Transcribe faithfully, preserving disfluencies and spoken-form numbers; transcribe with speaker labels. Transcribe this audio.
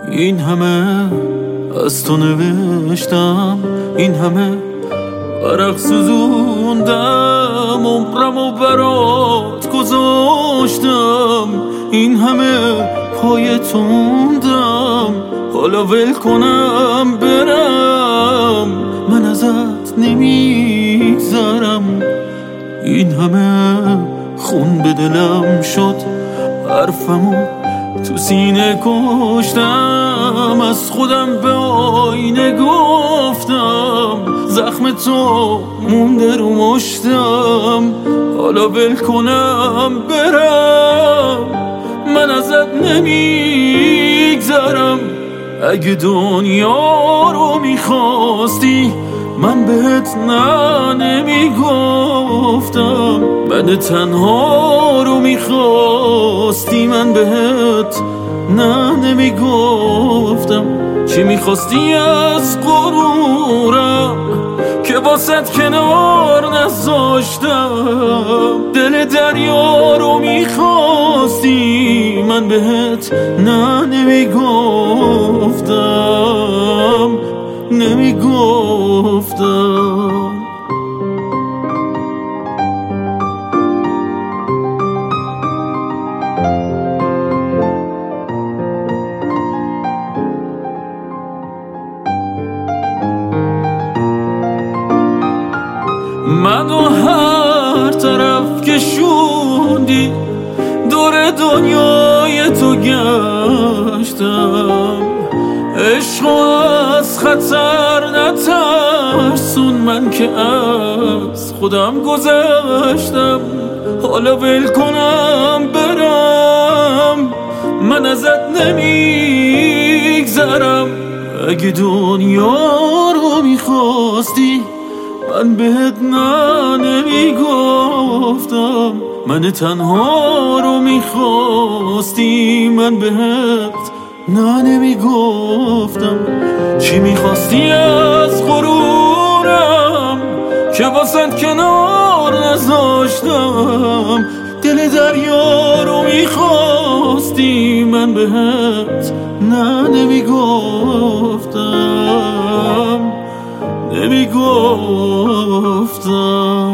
Speaker 1: این همه از تو نوشتم، این همه ورق سوزوندم، عمرم و برات گذاشتم، این همه پای توندم، حالا ول کنم برم، من ازت نمیگذرم. این همه خون به دلم شد، حرفمو تو سینه کشتم، از خودم به آینه گفتم، زخم تو مونده رو مشتم، حالا ول کنم برم، من ازت نمیگذرم. اگه دنیا رو میخواستی من بهت نه نمیگفتم، من تنها رو میخواستی من بهت نه نمیگفتم. چی میخواستی از غرورم که واسط کنار نذاشتم، دل دریا رو میخواستی من بهت نه نمیگفتم نمیگفتم. منو هر طرف کشوندی، دور دنیای تو گشتم، عشق از خطر نترسون، من که از خودم گذشتم، حالا ول کنم برم، من ازت نمیگذرم. اگه دنیا رو میخواستی من بهت نه نمیگفتم، من تنها رو میخواستی من بهت نه نمیگفتم. چی میخواستی از غرورم که واسط کنار نذاشتم، دل دریا رو میخواستی من بهت نه نمیگفتم نمیگفتم.